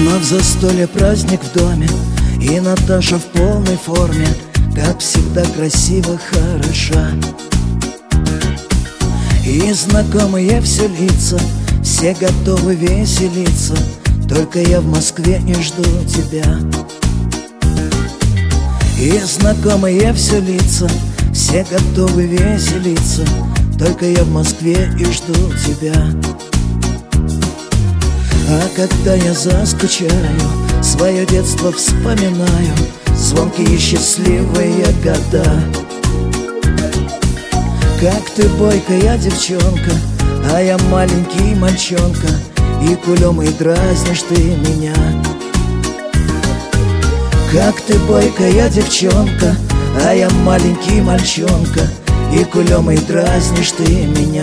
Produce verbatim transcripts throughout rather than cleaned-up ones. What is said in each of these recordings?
Вновь застолье, праздник в доме, и Наташа в полной форме, как всегда красиво, хороша. И знакомые все лица, все готовы веселиться, только я в Москве и жду тебя. И знакомые все лица, все готовы веселиться, только я в Москве и жду тебя. А когда я заскучаю, свое детство вспоминаю, звонкие счастливые года. Как ты бойкая девчонка, а я маленький мальчонка, и кулем и дразнишь ты меня. Как ты бойкая девчонка, а я маленький мальчонка, и кулем и дразнишь ты меня.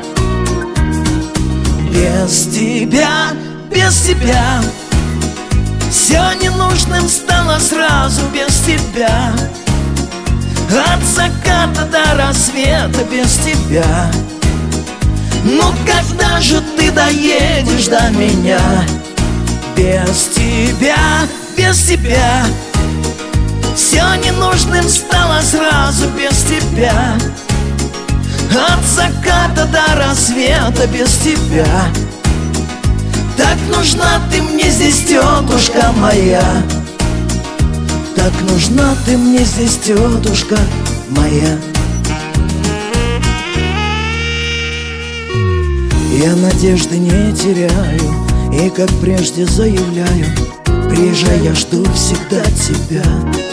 Без тебя, без тебя все ненужным стало сразу, без тебя. От заката до рассвета без тебя. Ну когда же ты доедешь до меня? Без тебя, без тебя все ненужным стало сразу, без тебя. От заката до рассвета без тебя. Так нужна ты мне здесь, тетушка моя. Так нужна ты мне здесь, тетушка моя. Я надежды не теряю и, как прежде, заявляю: приезжай, я жду всегда тебя.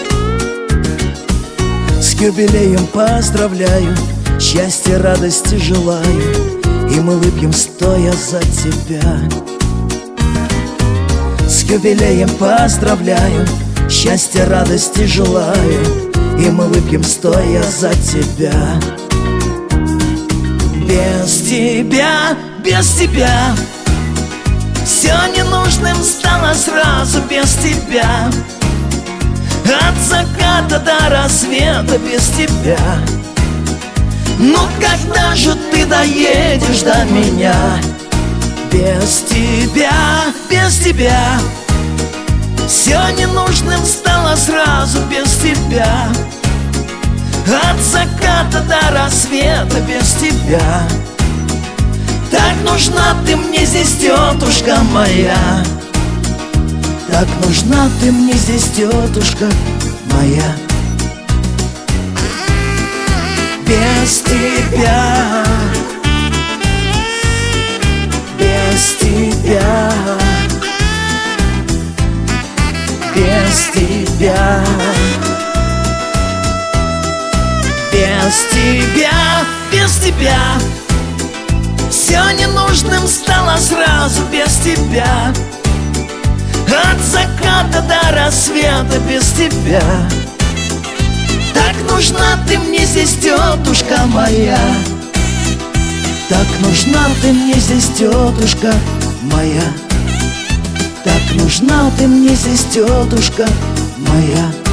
С юбилеем поздравляю, счастья, радости желаю, и мы выпьем стоя за тебя. С юбилеем поздравляю, счастья, радости желаю, и мы выпьем стоя за тебя. Без тебя, без тебя все ненужным стало сразу, без тебя. От заката до рассвета без тебя. Ну когда же ты доедешь до меня? Без тебя, без тебя все ненужным стало сразу, без тебя. От заката до рассвета без тебя. Так нужна ты мне здесь, тетушка моя. Так нужна ты мне здесь, тетушка моя. Без тебя, без тебя, без тебя, без тебя, без тебя все ненужным стало сразу, без тебя. От заката до рассвета без тебя. Так нужна ты мне здесь, тетушка моя. Так нужна ты мне здесь, тетушка моя. Так нужна ты мне здесь, тетушка моя.